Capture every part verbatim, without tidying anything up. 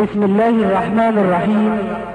بسم الله الرحمن الرحيم.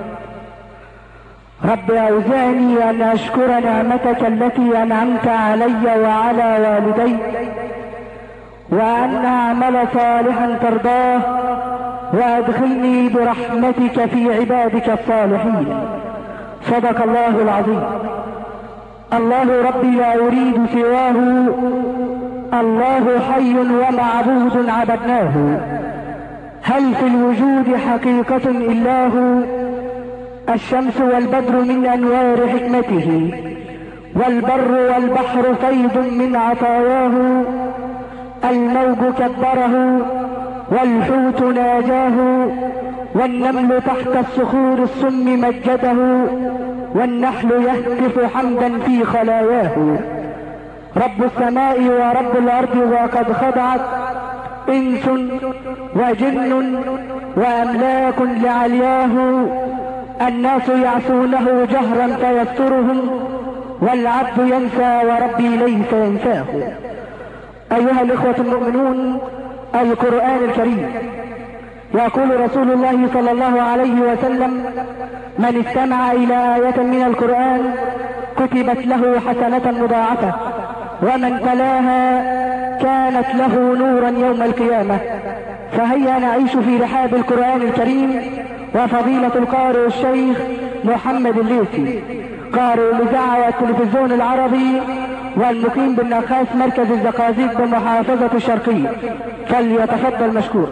رب أوزعني أن أشكر نعمتك التي أنعمت علي وعلى والدي، وأن أعمل صالحا ترضاه، وأدخلني برحمتك في عبادك الصالحين. صدق الله العظيم. الله ربي لا أريد سواه، الله حي ومعبود عبدناه. هل في الوجود حقيقة إلا هو؟ الشمس والبدر من أنوار حكمته، والبر والبحر فيض من عطاياه. الموج كبره والحوت ناجاه، والنمل تحت الصخور الصم مجده، والنحل يهتف حمدا في خلاياه. رب السماء ورب الأرض وقد خضعت إنس وجن وأملاك لعلياه. الناس يعصونه جهرا فيسترهم، والعبد ينسى وربي ليس ينساه. أيها الإخوة المؤمنون، القرآن الكريم يقول رسول الله صلى الله عليه وسلم: من استمع إلى آية من القرآن كتبت له حسنة مضاعفة، ومن تلاها كانت له نورا يوم القيامة. فهيا نعيش في رحاب القرآن الكريم وفضيلة القارئ الشيخ محمد الليثي، قارئ الإذاعة والتلفزيون العربي، والمقيم بالنخاس مركز الزقازيق بمحافظة الشرقية، فليتفضل مشكور.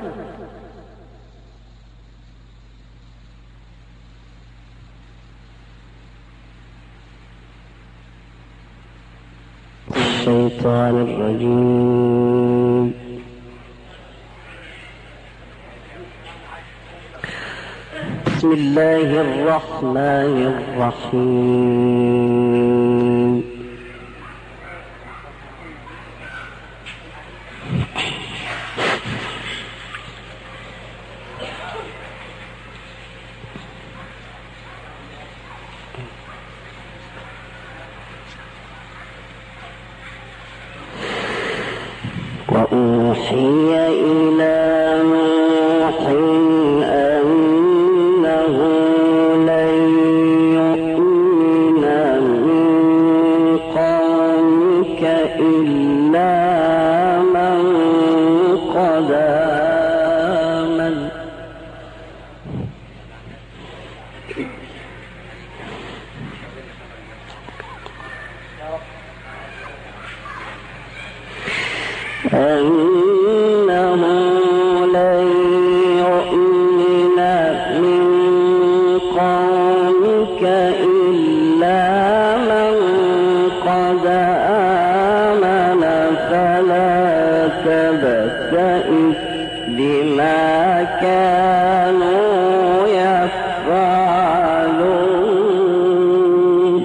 الشيطان الرجيم. بسم الله الرحمن الرحيم. وأوحي إلى نوح أنه لن يؤمن من قومك إلا من قد آمن. أنه لن يؤمن من قومك إلا من قد آمن، فلا تبتئس بما كانوا يفعلون.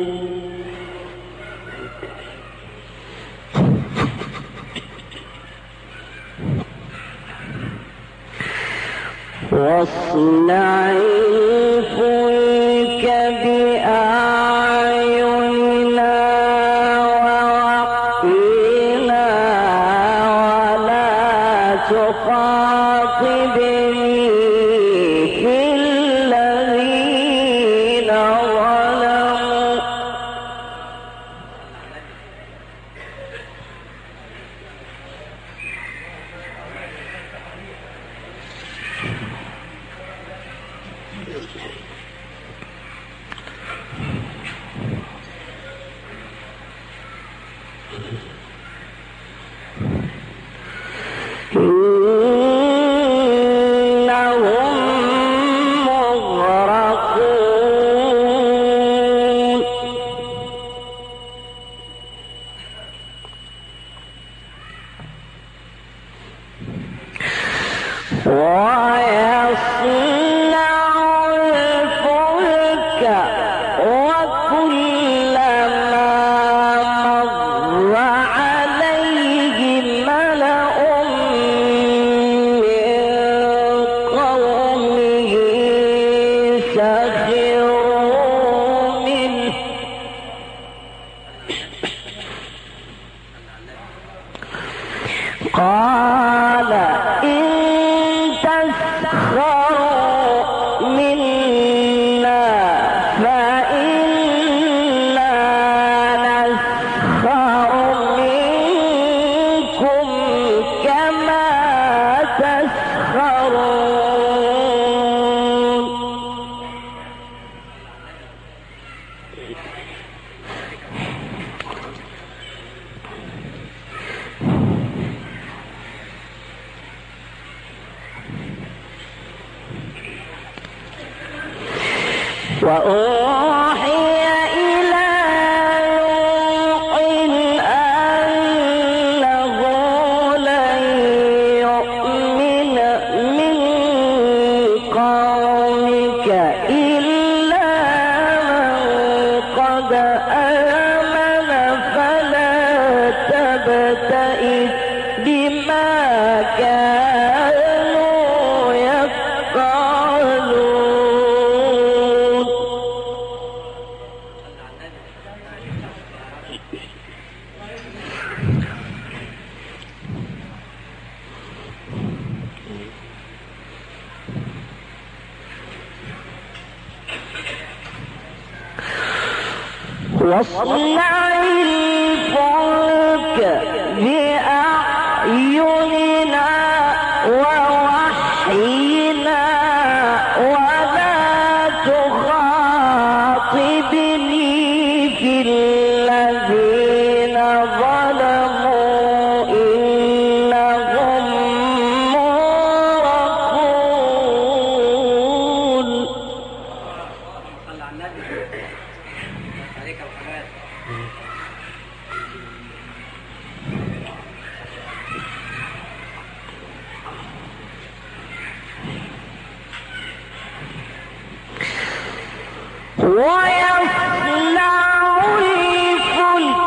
واصنع الفلك بأعيننا ووحينا، ولا تخاطبني في الذين ظلموا إنهم مغرقون. ويصنع الفلك وكلما مر عليه ملأ من قومه سخروا منه. قال إن تسخروا تسخرون وأوحي إلى نوح أنه لن يؤمن من قومك إلا من قد آمن فلا تبتئس بما كانوا يفعلون. واصنع الفلك بأعيننا ووحينا ولا تخاطبني في الذين ظلموا إنهم مغرقون. ويصنع الفلك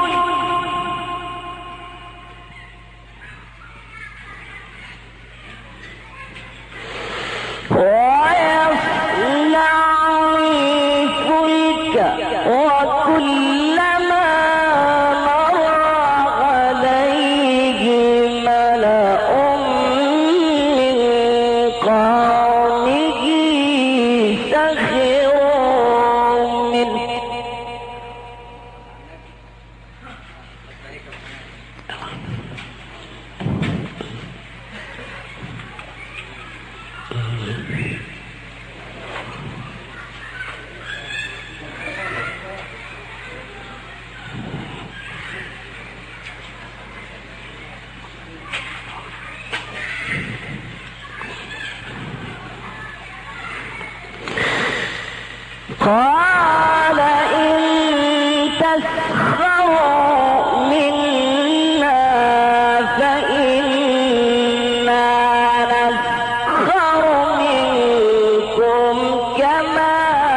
ويصنع الفلك وكلما مر عليه ملأ من قومه سخروا منه قال إن تسخروا منا فإنا نسخر منكم كما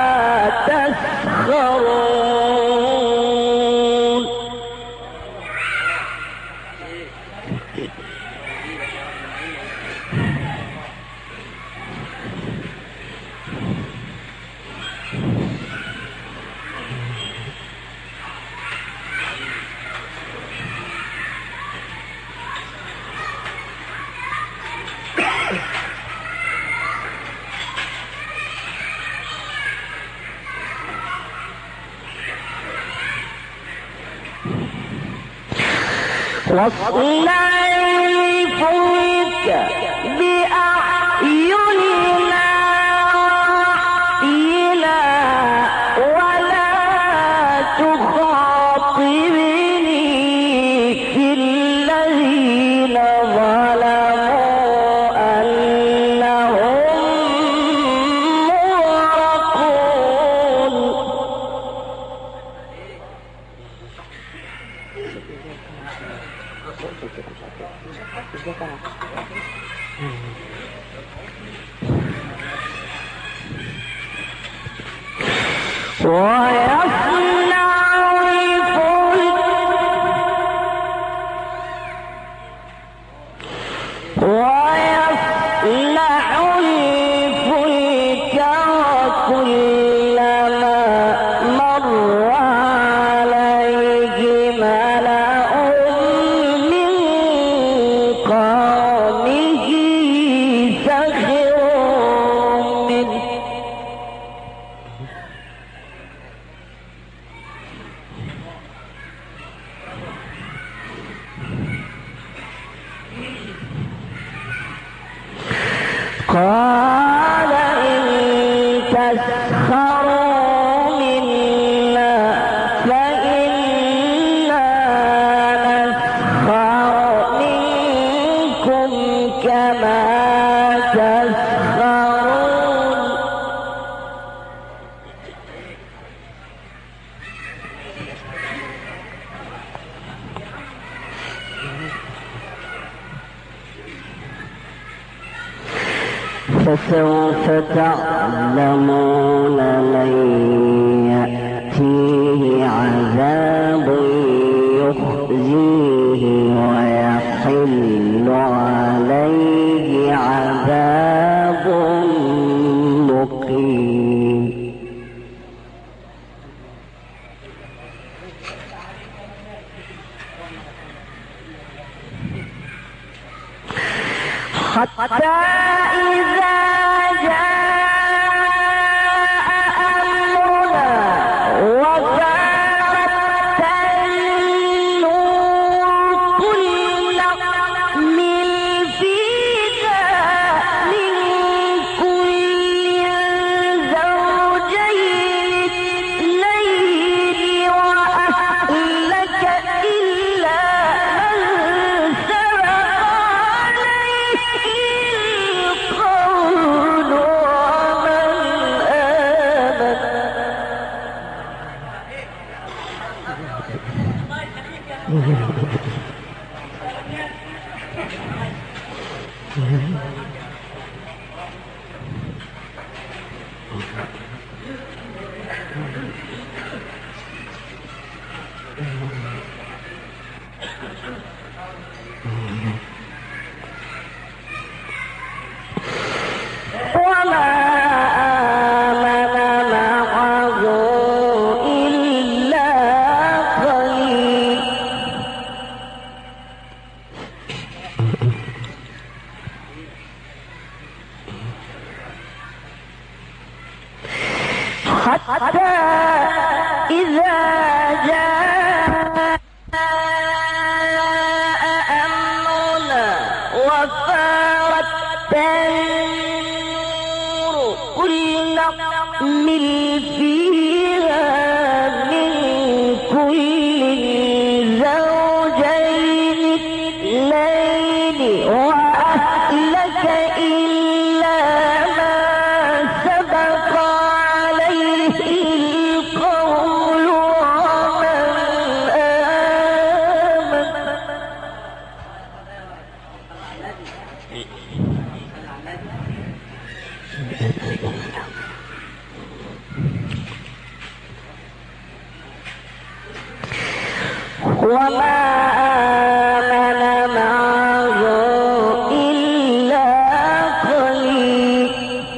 تسخرون. واصنع الفلك بأعيننا ووحينا ولا تخاطبني في الذين ظلموا أنهم مغرقون. ويصنع الفلك ويصنع الفلك وكلما مر عليه ملأ من قومه سخروا منه قال إن تسخروا منا فإنا نسخر منكم كما تسخرون. فسوف تعلمون من يأتيه عذاب يخزيه ويحل عليه عذاب مقيم. حتى إذا جاء أمرنا وفارت النور قل نحمل فيها من كل زوجين اثنين وأهلك إلا من سبق عليه القول ومن آمن. وما آمن معه إلا قليل. حتى إذا جاء أمرنا وفارت النور قل نحمل فيها من كل زوجين اثنين وأهلك إلا ما سبق عليه القول ومن آمن. وما آمن معه إلا قليل.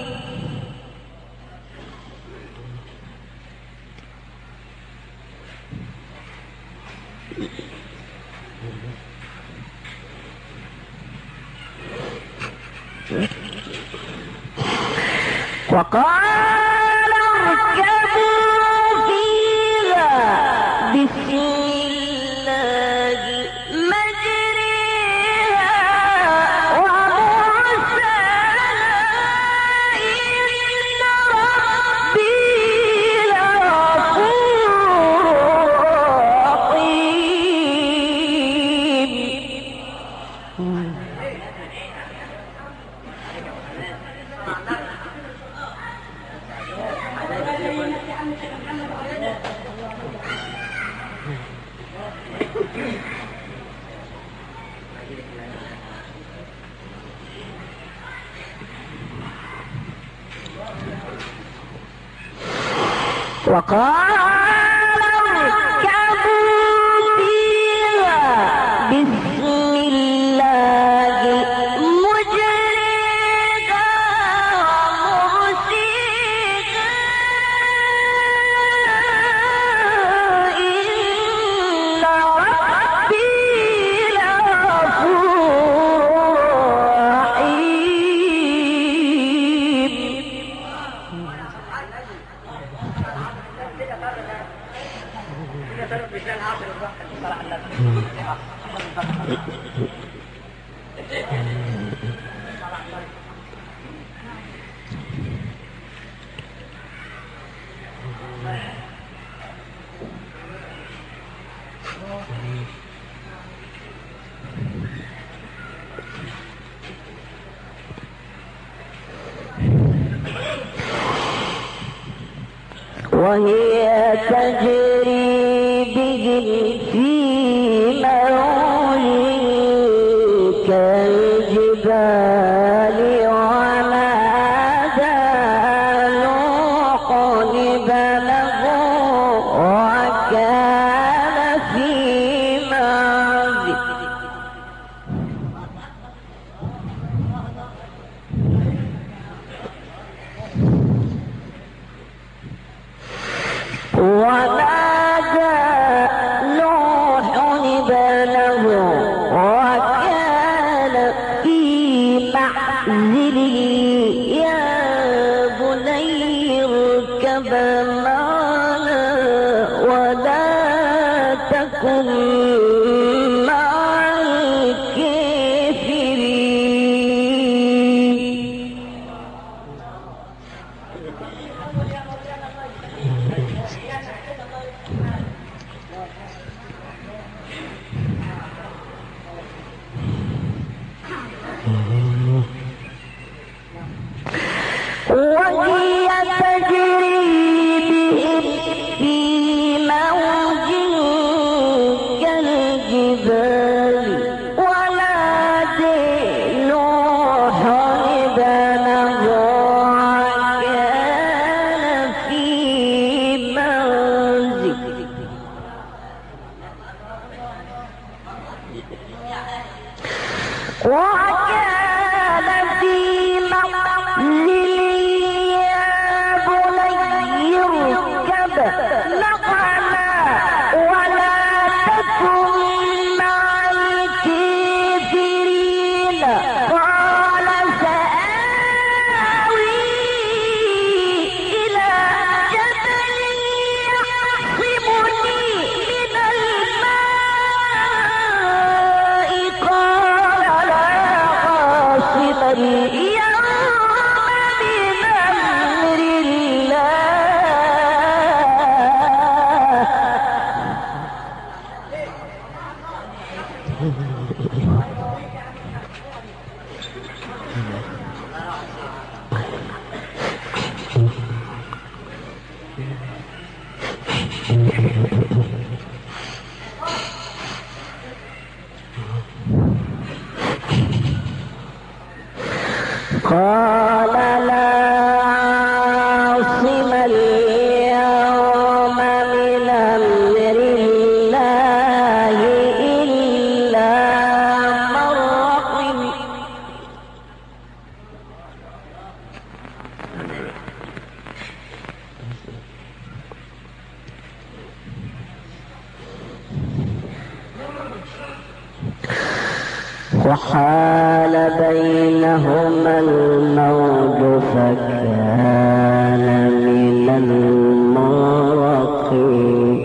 وقال اركبوا فيها بسم الله مجريها ومرساها إن ربي لغفور رحيم. وقال اركبوا فيها بسم الله مجريها ومرسيها إن ربي لغفور رحيم. وهي تجري بهم في موج كالجبال ونادى نوح ابنه وكان في معزل ونادى نوح ابنه وكان في معزل يا بني اركب معنا ولا تكن مع الكافرين. وهي تجري بهم في موج كالجبال ونادى نوح ابنه وكان في معزل وكان في معزل يا بني اركب معنا ولا تكن مع الكافرين. قال سآوي إلى جبل يعصمني من الماء قال لا عاصم اليوم من أمر الله. قال لا عاصم اليوم من أمر الله إلا من رحم. وحال بينهما الموج فكان من المغرقين.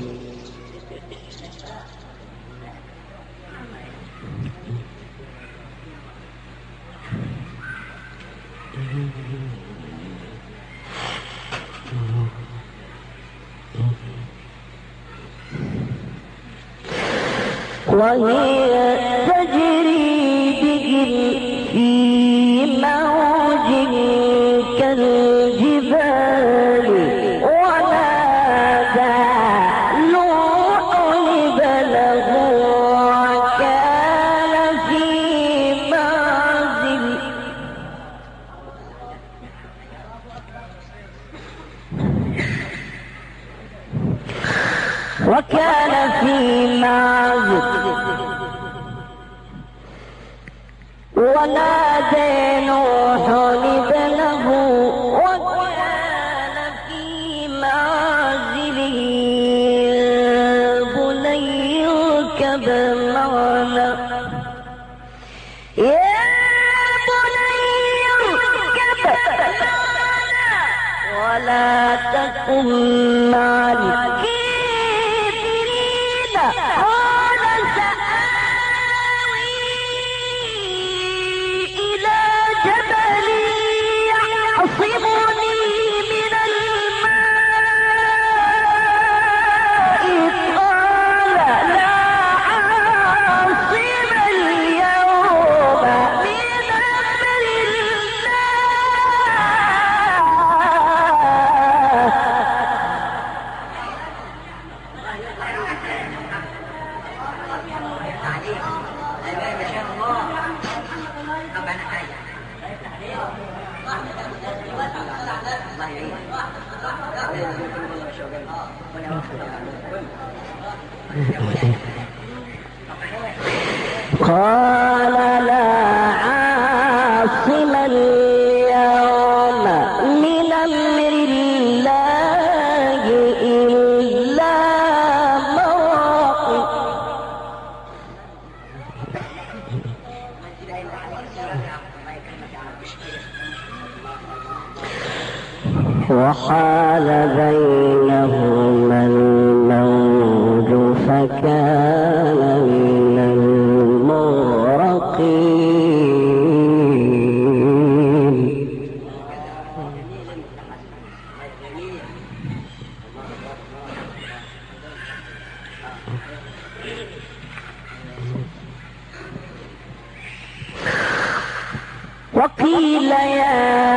وهي تجري بهم في موج كالجبال ونادى نوح ابنه وكان في معزل وكان في معزل ونادى نوح ابنه وكان في معزل يا بني اركب معنا يا بني اركب معنا ولا تكن مع الكافرين. قال سآوي إلى جبل يعصمني من الماء قال لا عاصم اليوم من أمر الله قال لا عاصم اليوم من أمر الله إلا من رحم. وحال بينهما الموج فكان من المغرقين. وقيل يا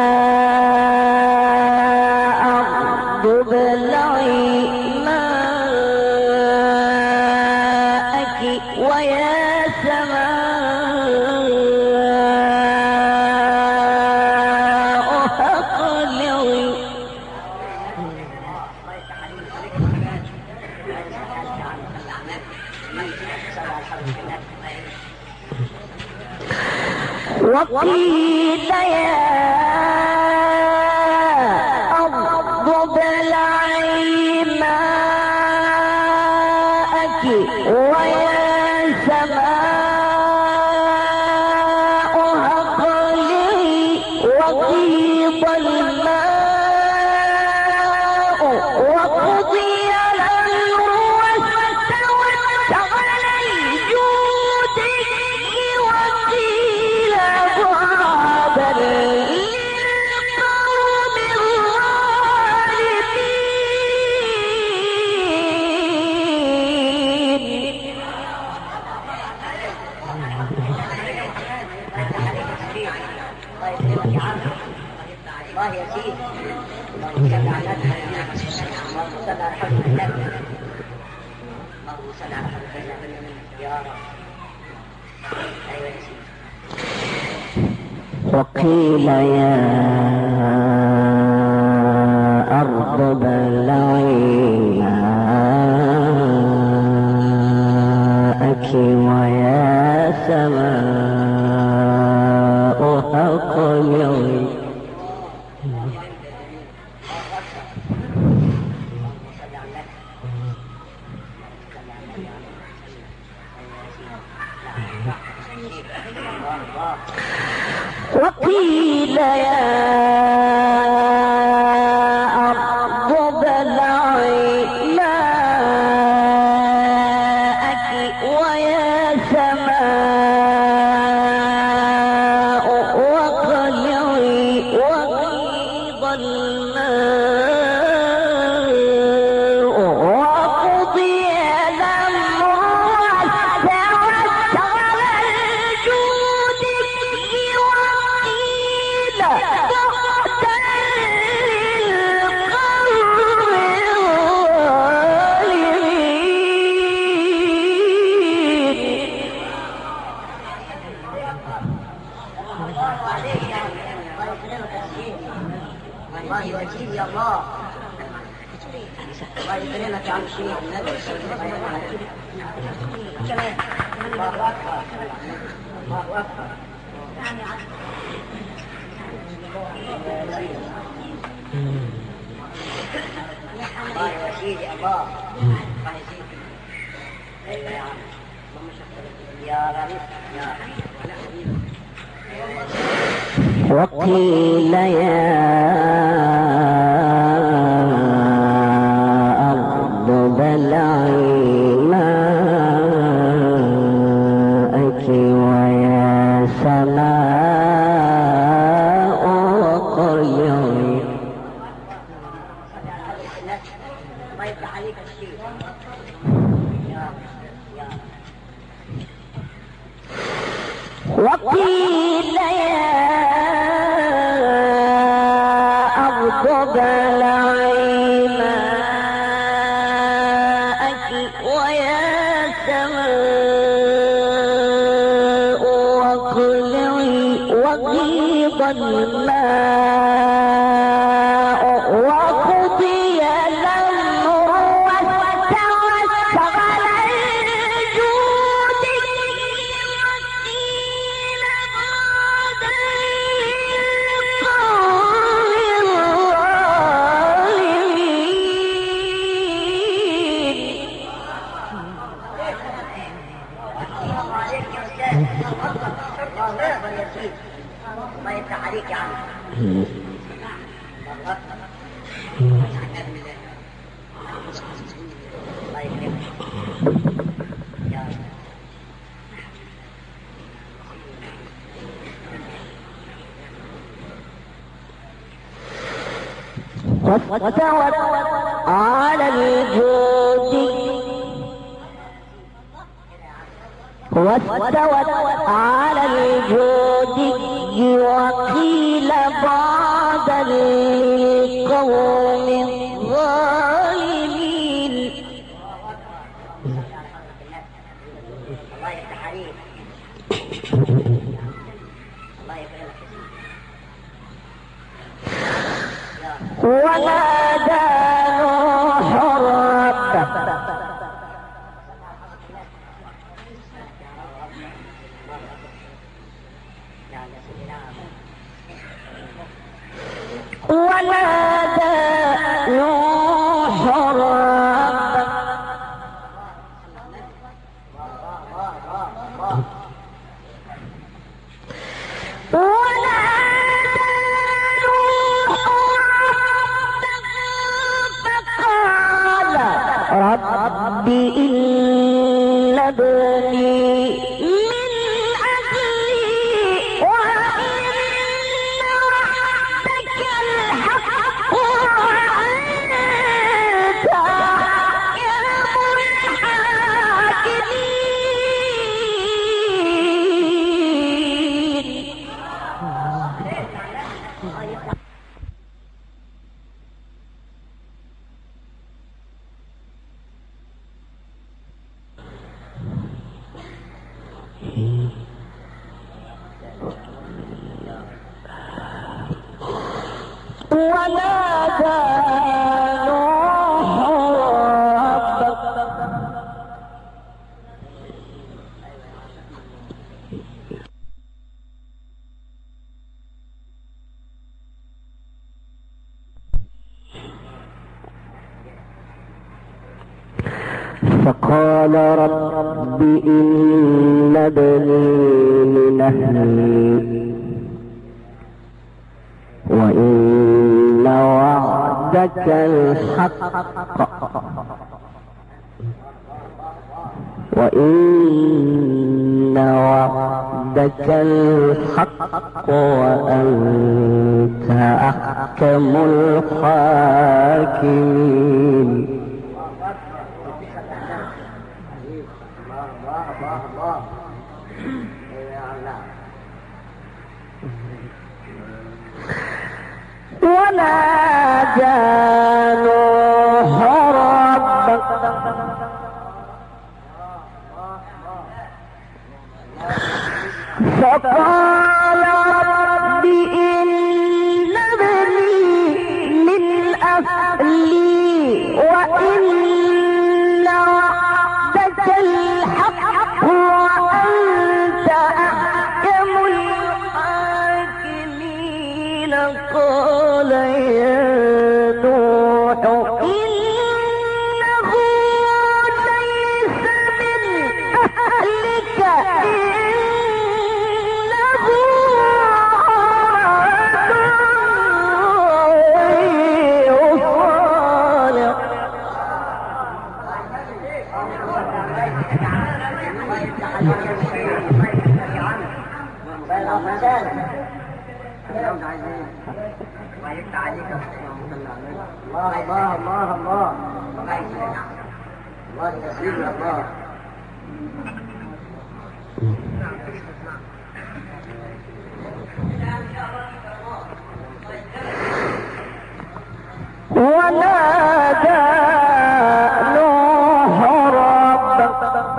أرض ابلعي ماءك ويا سماء أقلعي. وقيل يا أرض ابلعي ماءك ويا سماء أقلعي. وغيض الماء وقضي الأمر واستوت على الجود وقيل بعدا للقوم الظالمين. الله يا سيدي اللهم صل على اللهم صل على حبيب الله اللهم صل على حبيب الله يا رب. ايوه يا سيدي. وقيل يا أرض ابلعي ماءك ويا سماء أقلعي. وقيل يا أرض ابلعي ماءك ويا سماء أقلعي. وغيض الماء وقضي الأمر واستوت على الجود وقيل بعدا للقوم الظالمين. الله يوجيه يا الله. الله يكرمك يا عم الشيخ. كمان الله اكبر الله اكبر. الله يوجيه الله. الله يزيدك. ايوه يا عم يا رب يا وقيل يا أرض ابلعي ماءك ويا سماء أقلعي. الله يفتح عليك الشيء. وقيل يا أرض ابلعي ماءك ويا سماء أقلعي. وغيض الماء وقضي الأمر الله يسير الله يفتح عليك يا عم الله يكرمك يا رب واستوت على الجود واستوت على الجود وقيل بعد القوم الظالمين. الله يفتح عليك الله يكرمك ونادى نوح ربه ونادى نوح ربه رب إن ابني من أجلي وإن وعدك الحق وأنت أحكم الحاكمين. ونادى نوح ربه فقال رب إن ابني من أهلي وإن وعدك الحق وإن وعدك الحق وأنت أحكم الحاكمين. ونادى نوح ربه فقال رب إن ابني من أهلي وإن وعدك الحق وأنت أحكم الحاكمين. قال يا نوح إنه ليس من أهلك إنه الله الله الله الله الله يسير الله ونادى نوح ربه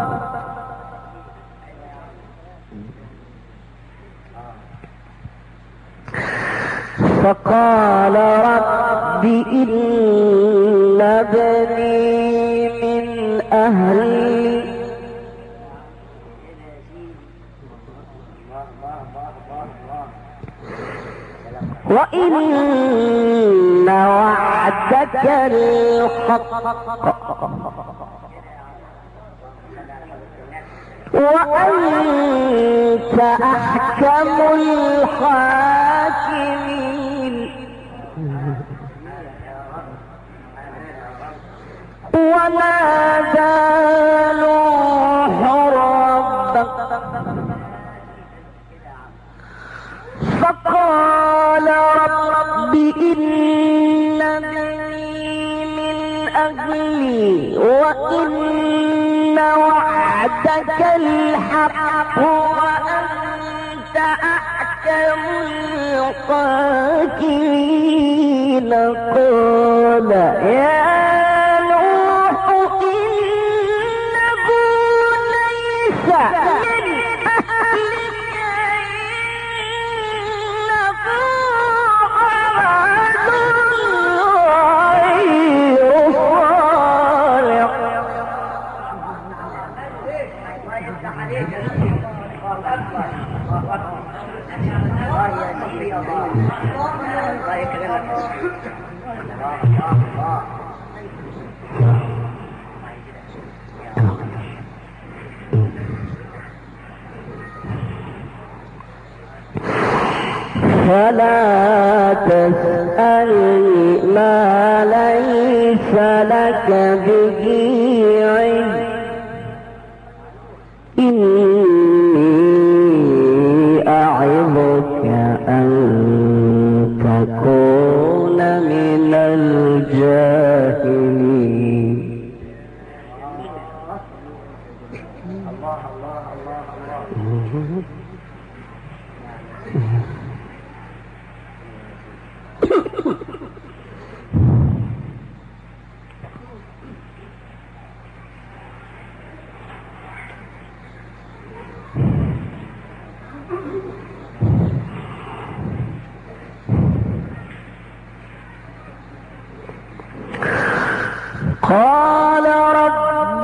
فقال رب إن ابني من أهلي وإن وعدك الحق وأنت أحكم الحاكمين. ونادى نوح ربه فقال رب إن ابني من أهلي وإن وعدك الحق وأنت أحكم الحاكمين. قال يا نوح إنه ليس من أهلك إنه عمل غير صالح. فلا تسألني ما ليس لك به علم إني أعظك أن تكون من الجاهلين. الله الله الله الله. قال رب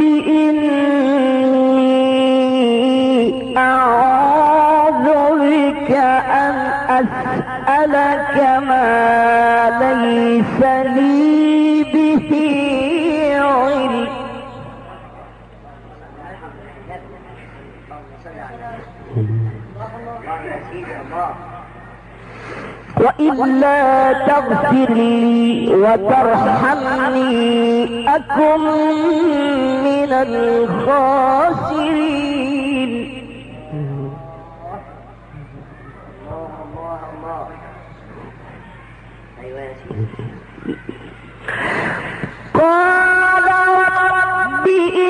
إني أعوذ بك أن أسألك ما ليس لي به علم وإلا تغفر لي وترحمني أكن من الخاسرين. قال رب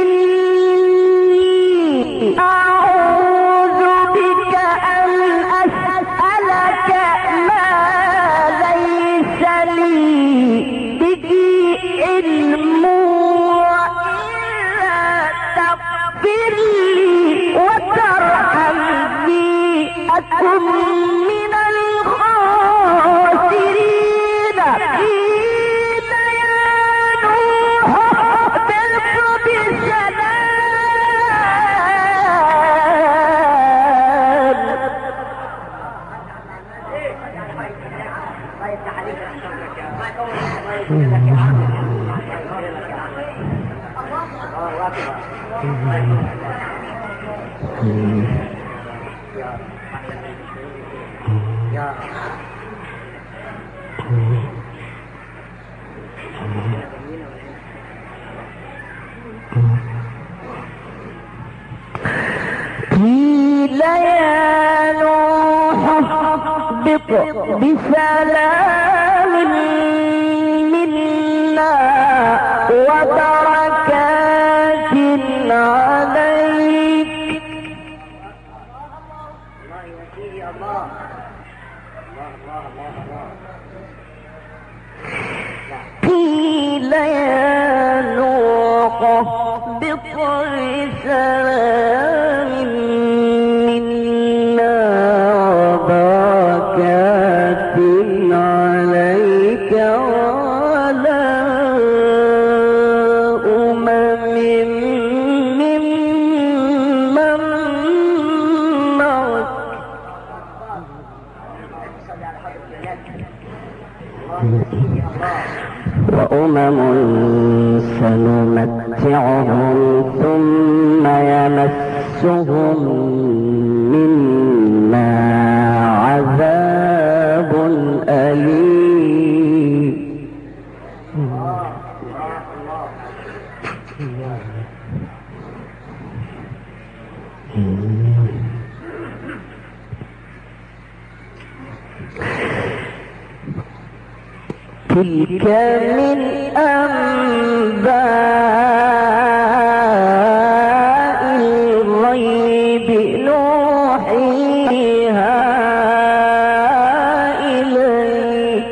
إني أعوذ بك أن أسألك ما ليس لي به علم وإلا تغفر لي وترحمني أكن من الخاسرين. قيل يا نوح اهبط بسلام. قيل يا نوح اهبط بسلام منا وبركات عليك. قيل يا نوح اهبط بسلام منا وبركات عليك وعلى أمم ممن معك وأمم سنمتعهم ثم يمس يمسهم منا عذاب أليم. تلك من أنباء الغيب نوحيها إليك.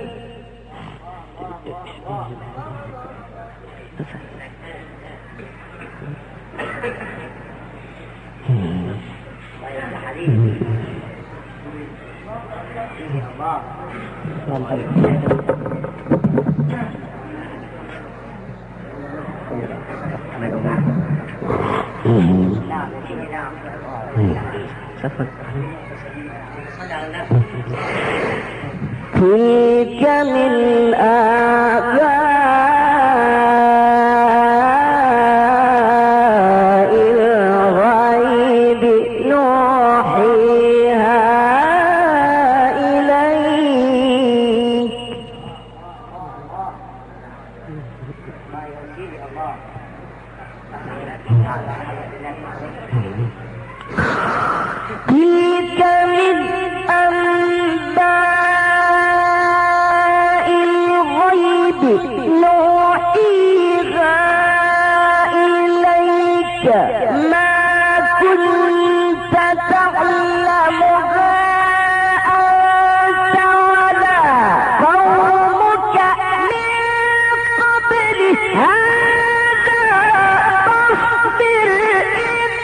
تلك من آباء الغيب نوحيها إليك. تلك من أنباء الغيب نوحيها إليك ما كنت تعلمها أنت ولا قومك من قبل هذا فاصبر إن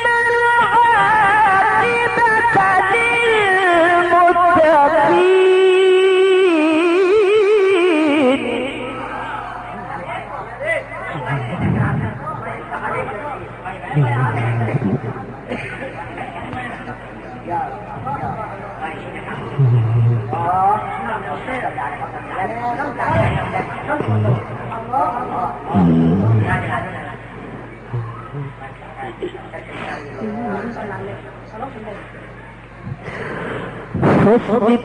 العاقبة للمتقين. فاصبر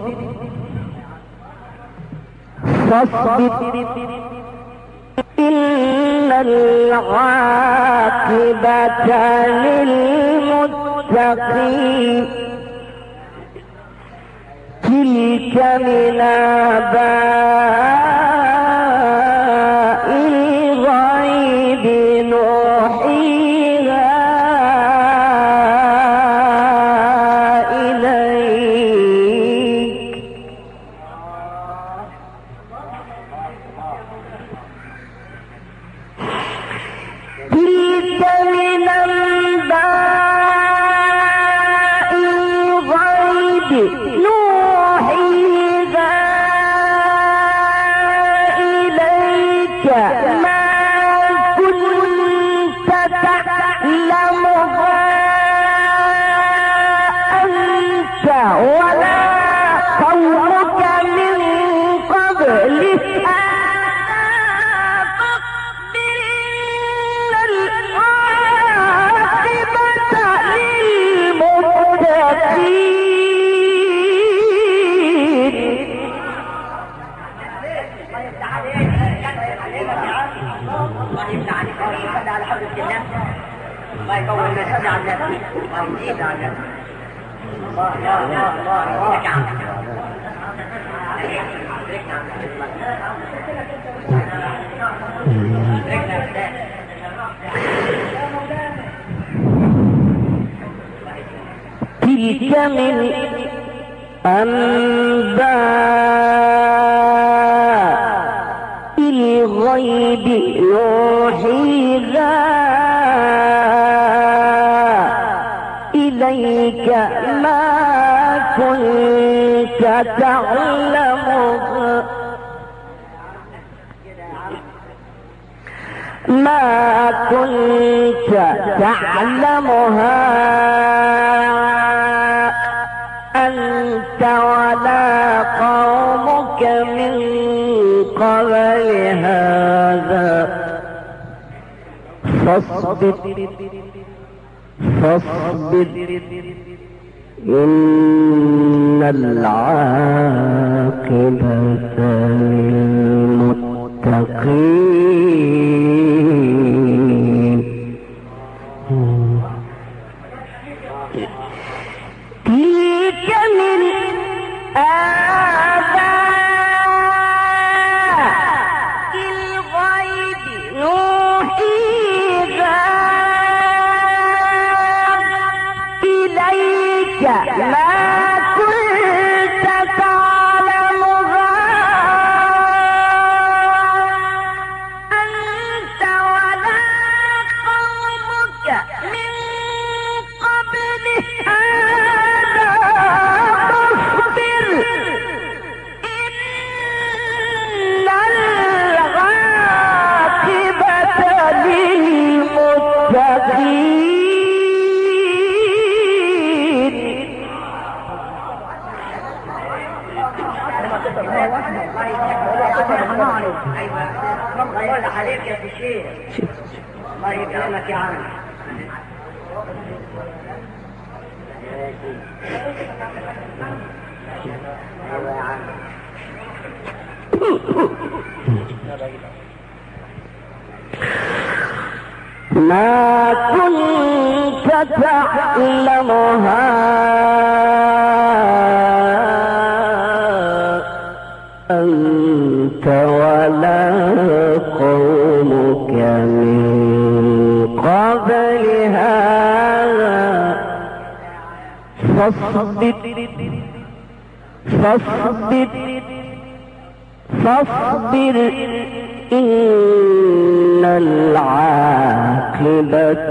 فاصبر إن العاقبة للمتقين. تلك من آباء الغيب نوحيها إليك. تلك من أنباء الغيب نوحيها إليك ما كنت تعلمها أنت ولا قومك من قبل ما يقول المسجد عن نفسه ما يزيد عن نفسه. الله يا الله الله تلك من أنباء الغيب نوحيها إليك ما كنت تعلمها ما كنت تعلمها أنت ولا قومك من قبل هذا فاصبر فاصبر إن العاقبة للمتقين. تلك من آباء الغيب نوحيها إليك ما كنت تعلمها أنت ولا قومك من قبل هذا فاصبر إن العاقبة للمتقين. الله عليك يا شيخ، الله يكرمك يا عم. ايوه يا عم. ما كنت تعلمها أنت ولا قومك من قبل هذا فاصبر فاصبر فاصبر إن العاقبة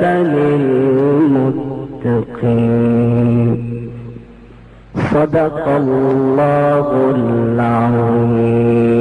للمتقين. صدق الله العظيم.